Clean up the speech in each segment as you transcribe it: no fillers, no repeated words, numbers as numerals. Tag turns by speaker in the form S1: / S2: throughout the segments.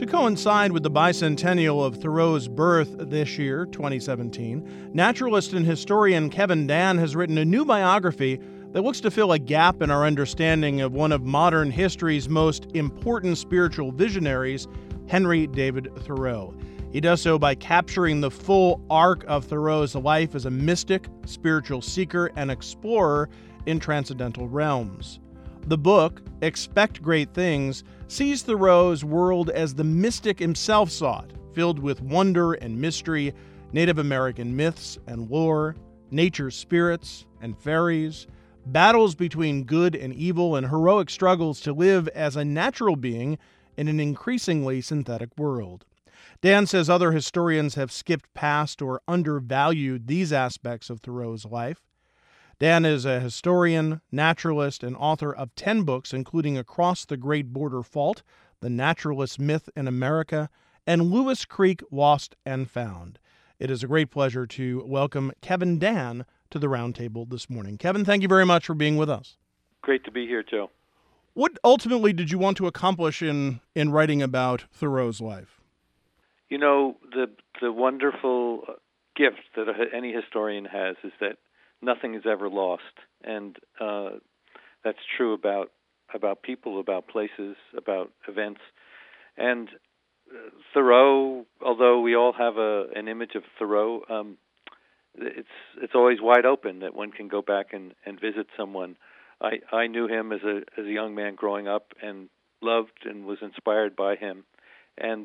S1: To coincide with the bicentennial of Thoreau's birth this year, 2017, naturalist and historian Kevin Dann has written a new biography that looks to fill a gap in our understanding of one of modern history's most important spiritual visionaries, Henry David Thoreau. He does so by capturing the full arc of Thoreau's life as a mystic, spiritual seeker, and explorer in transcendental realms. The book, Expect Great Things, sees Thoreau's world as the mystic himself saw it, filled with wonder and mystery, Native American myths and lore, nature's spirits and fairies, battles between good and evil, and heroic struggles to live as a natural being in an increasingly synthetic world. Dan says other historians have skipped past or undervalued these aspects of Thoreau's life. Dan is a historian, naturalist, and author of 10 books, including Across the Great Border Fault, The Naturalist Myth in America, and Lewis Creek Lost and Found. It is a great pleasure to welcome Kevin Dann to the Roundtable this morning. Kevin, thank you very much for being with us.
S2: Great to be here, Joe.
S1: What ultimately did you want to accomplish in writing about Thoreau's life?
S2: You know, the wonderful gift that any historian has is that nothing is ever lost, and that's true about people, about places, about events. And Thoreau, although we all have an image of Thoreau, it's always wide open that one can go back and visit someone. I knew him as a young man growing up and loved and was inspired by him, and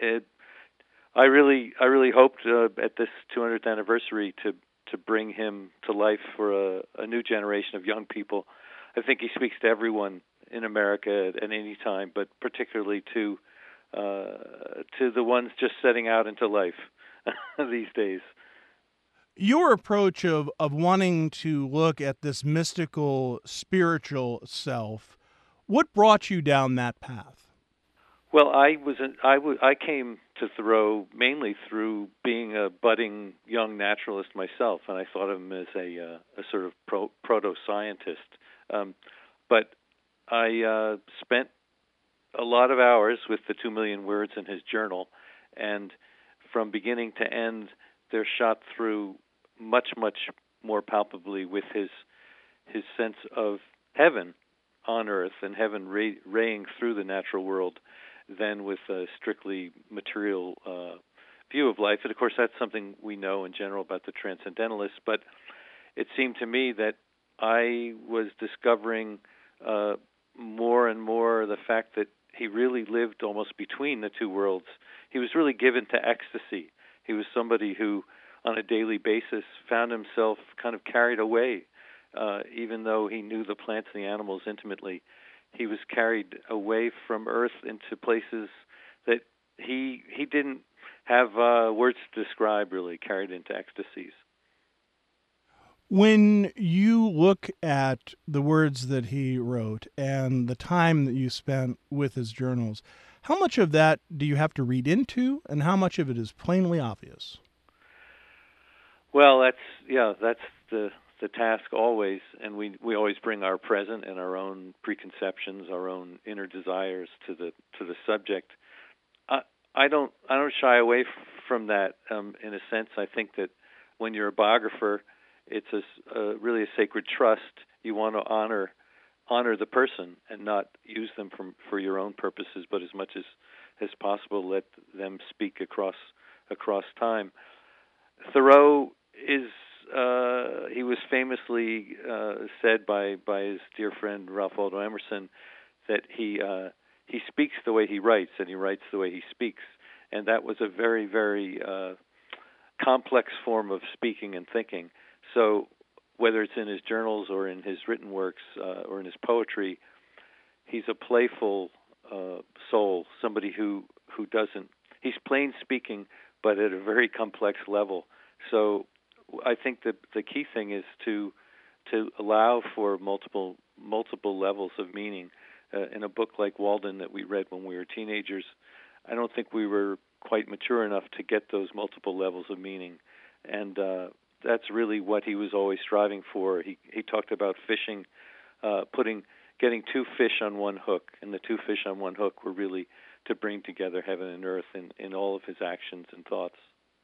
S2: I really hoped at this 200th anniversary to bring him to life for a new generation of young people. I think he speaks to everyone in America at any time, but particularly to the ones just setting out into life these days.
S1: Your approach of wanting to look at this mystical, spiritual self, what brought you down that path?
S2: Well, I came to Thoreau mainly through being a budding young naturalist myself, and I thought of him as a sort of proto-scientist. But I spent a lot of hours with the 2 million words in his journal, and from beginning to end, they're shot through much, much more palpably with his sense of heaven on earth and heaven raying through the natural world than with a strictly material view of life. And of course, that's something we know in general about the transcendentalists, but it seemed to me that I was discovering more and more the fact that he really lived almost between the two worlds. He was really given to ecstasy. He was somebody who, on a daily basis, found himself kind of carried away, even though he knew the plants and the animals intimately. He was carried away from Earth into places that he didn't have words to describe, really, carried into ecstasies.
S1: When you look at the words that he wrote and the time that you spent with his journals, how much of that do you have to read into, and how much of it is plainly obvious?
S2: Well, that's the task always, and we always bring our present and our own preconceptions, our own inner desires to the subject. I don't shy away from that. In a sense, I think that when you're a biographer, it's really a sacred trust. You want to honor the person and not use them for your own purposes, but as much as possible let them speak across time. Thoreau is he was famously said by his dear friend Ralph Waldo Emerson that he speaks the way he writes and he writes the way he speaks, and that was a very, very complex form of speaking and thinking. So whether it's in his journals or in his written works or in his poetry, he's a playful soul, somebody who doesn't. He's plain speaking, but at a very complex level. So I think that the key thing is to allow for multiple levels of meaning. In a book like Walden that we read when we were teenagers, I don't think we were quite mature enough to get those multiple levels of meaning, and that's really what he was always striving for. He talked about fishing, getting two fish on one hook, and the two fish on one hook were really to bring together heaven and earth in all of his actions and thoughts.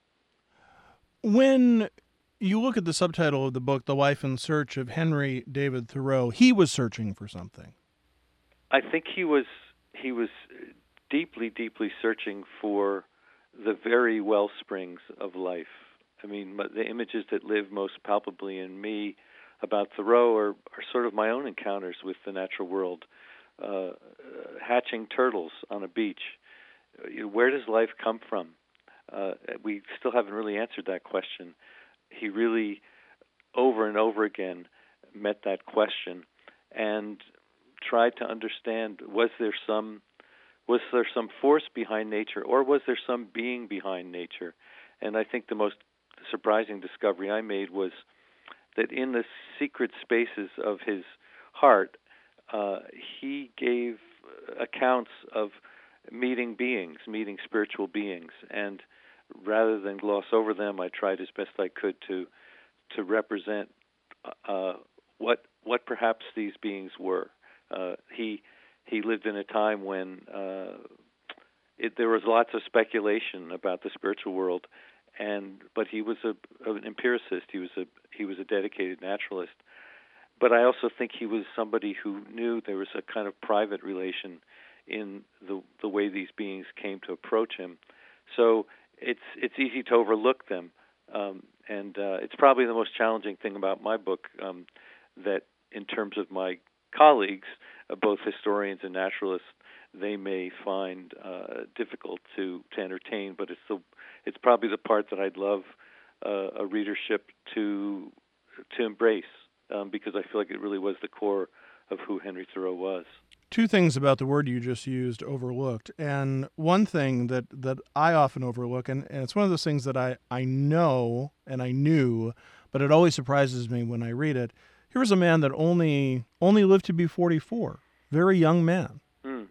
S1: When you look at the subtitle of the book, The Life and Search of Henry David Thoreau, he was searching for something.
S2: I think he was deeply, deeply searching for the very well springs of life. I mean, the images that live most palpably in me about Thoreau are sort of my own encounters with the natural world. Hatching turtles on a beach. Where does life come from? We still haven't really answered that question. He really, over and over again, met that question and tried to understand: was there some force behind nature, or was there some being behind nature? And I think the most surprising discovery I made was that in the secret spaces of his heart, he gave accounts of meeting spiritual beings, and rather than gloss over them, I tried as best I could to represent what perhaps these beings were. He lived in a time when there was lots of speculation about the spiritual world, but he was an empiricist. He was a dedicated naturalist. But I also think he was somebody who knew there was a kind of private relation in the way these beings came to approach him. So it's easy to overlook them, and it's probably the most challenging thing about my book, that in terms of my colleagues, both historians and naturalists, they may find difficult to entertain. But it's probably the part that I'd love a readership to embrace, because I feel like it really was the core of who Henry Thoreau was.
S1: Two things about the word you just used, overlooked. And one thing that I often overlook, and it's one of those things that I know and I knew, but it always surprises me when I read it. Here was a man that only lived to be 44, very young man.
S2: Mm.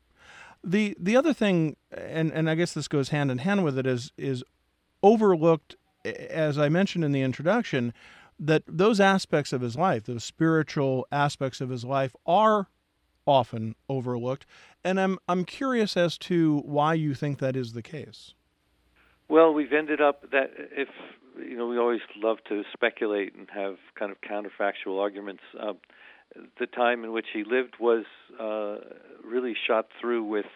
S1: The other thing, and I guess this goes hand in hand with it, is overlooked, as I mentioned in the introduction, that those aspects of his life, those spiritual aspects of his life, are often overlooked. And I'm curious as to why you think that is the case.
S2: Well, we've ended up that if we always love to speculate and have kind of counterfactual arguments. The time in which he lived was really shot through with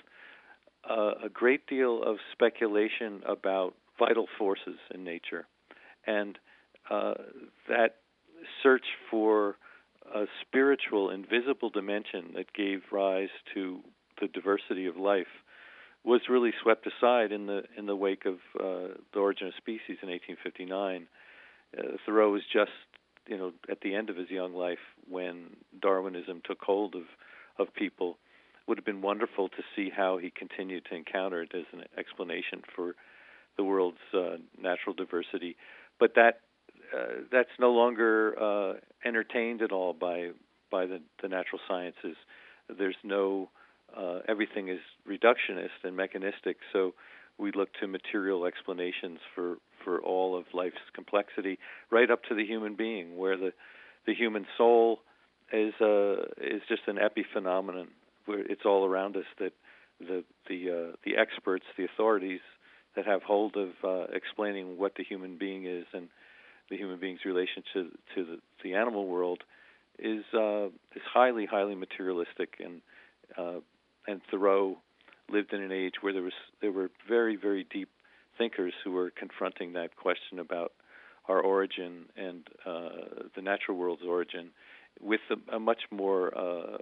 S2: a great deal of speculation about vital forces in nature, and that search for a spiritual, invisible dimension that gave rise to the diversity of life was really swept aside in the wake of The Origin of Species in 1859. Thoreau was just at the end of his young life when Darwinism took hold of people. Would have been wonderful to see how he continued to encounter it as an explanation for the world's natural diversity, but that's no longer entertained at all by the natural sciences. There's no everything is reductionist and mechanistic, so we look to material explanations for all of life's complexity, right up to the human being, where the human soul is just an epiphenomenon, where it's all around us. That the experts, the authorities that have hold of explaining what the human being is and the human being's relationship to the animal world is highly, highly materialistic, and Thoreau lived in an age where there were very, very deep thinkers who were confronting that question about our origin and the natural world's origin with a much more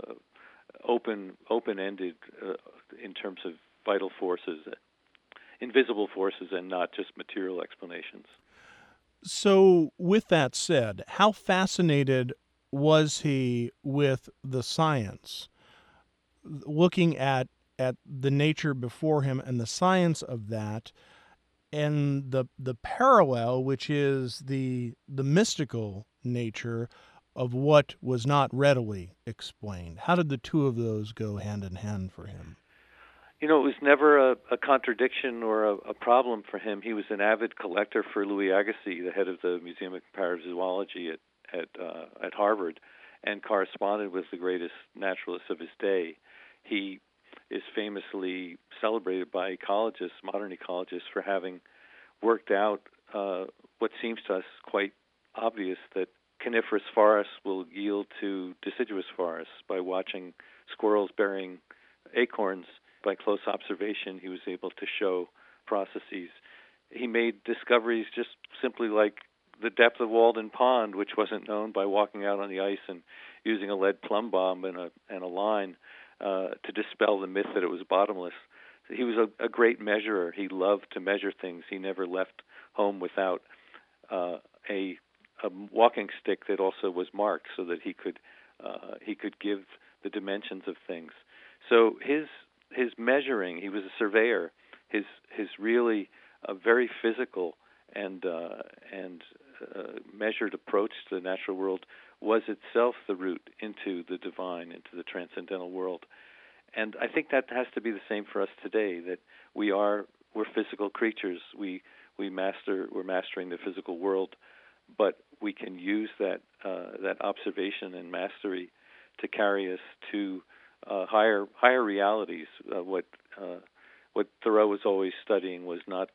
S2: open-ended in terms of vital forces, invisible forces, and not just material explanations.
S1: So, with that said, how fascinated was he with the science, looking at the nature before him and the science of that, and the parallel, which is the mystical nature of what was not readily explained? How did the two of those go hand in hand for him?
S2: It was never a contradiction or a problem for him. He was an avid collector for Louis Agassiz, the head of the Museum of Comparative Zoology at Harvard, and corresponded with the greatest naturalists of his day. He is famously celebrated by ecologists, modern ecologists, for having worked out what seems to us quite obvious, that coniferous forests will yield to deciduous forests. By watching squirrels burying acorns by close observation, he was able to show processes. He made discoveries just simply like the depth of Walden Pond, which wasn't known, by walking out on the ice and using a lead plumb bomb and a line to dispel the myth that it was bottomless. He was a great measurer. He loved to measure things. He never left home without a walking stick that also was marked, so that he could give the dimensions of things. So his measuring, he was a surveyor. His really very physical and measured approach to the natural world was itself the route into the divine, into the transcendental world. And I think that has to be the same for us today, that we're physical creatures. We're mastering the physical world, but we can use that observation and mastery to carry us to higher realities. What Thoreau was always studying was not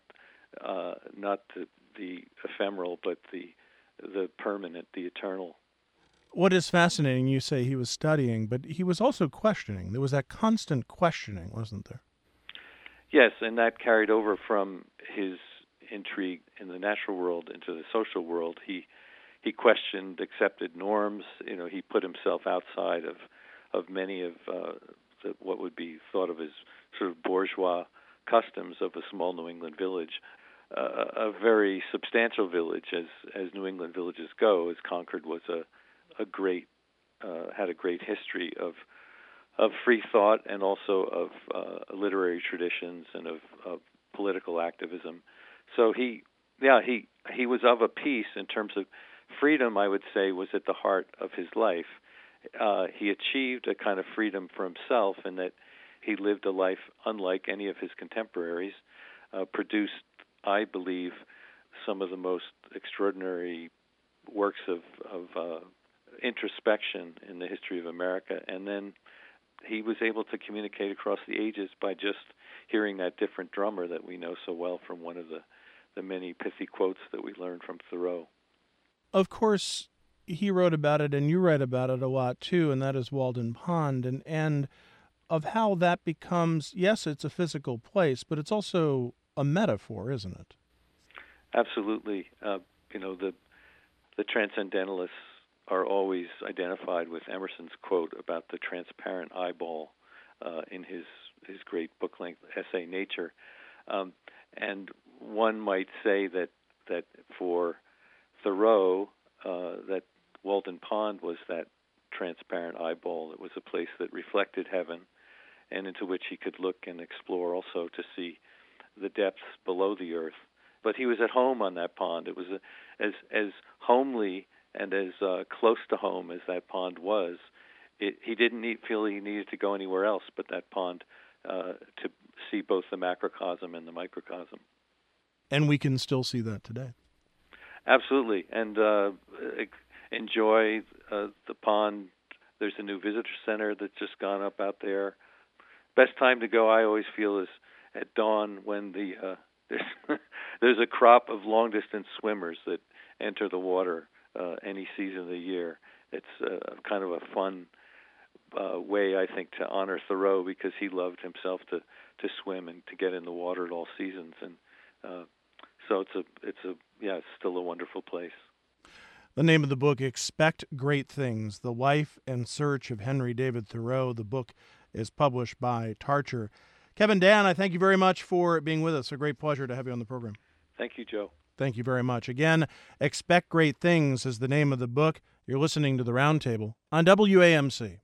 S2: the ephemeral, but the permanent, the eternal.
S1: What is fascinating, you say he was studying, but he was also questioning. There was that constant questioning, wasn't there?
S2: Yes, and that carried over from his intrigue in the natural world into the social world. He questioned accepted norms. He put himself outside of many of what would be thought of as sort of bourgeois customs of a small New England village. A very substantial village, as New England villages go, as Concord was had a great history of free thought, and also of literary traditions and of political activism. So he was of a piece in terms of freedom. I would say was at the heart of his life. He achieved a kind of freedom for himself in that he lived a life unlike any of his contemporaries, produced, I believe, some of the most extraordinary works of introspection in the history of America. And then he was able to communicate across the ages by just hearing that different drummer that we know so well from one of the many pithy quotes that we learned from Thoreau.
S1: Of course, he wrote about it, and you write about it a lot too, and that is Walden Pond, and of how that becomes, yes, it's a physical place, but it's also a metaphor, isn't it?
S2: Absolutely. The transcendentalists are always identified with Emerson's quote about the transparent eyeball in his great book-length essay, Nature. And one might say that for Thoreau, that Walden Pond was that transparent eyeball. It was a place that reflected heaven and into which he could look and explore also to see the depths below the earth. But he was at home on that pond. It was as homely and as close to home as that pond was. He didn't feel he needed to go anywhere else but that pond to see both the macrocosm and the microcosm.
S1: And we can still see that today.
S2: Absolutely, and enjoy the pond. There's a new visitor center that's just gone up out there. Best time to go, I always feel, is at dawn when there's a crop of long-distance swimmers that enter the water any season of the year. It's kind of a fun way, I think, to honor Thoreau, because he loved himself to swim and to get in the water at all seasons, and so it's still a wonderful place.
S1: The name of the book, Expect Great Things, The Life and Search of Henry David Thoreau. The book is published by Tarcher. Kevin Dan, I thank you very much for being with us. A great pleasure to have you on the program.
S2: Thank you, Joe.
S1: Thank you very much. Again, Expect Great Things is the name of the book. You're listening to The Roundtable on WAMC.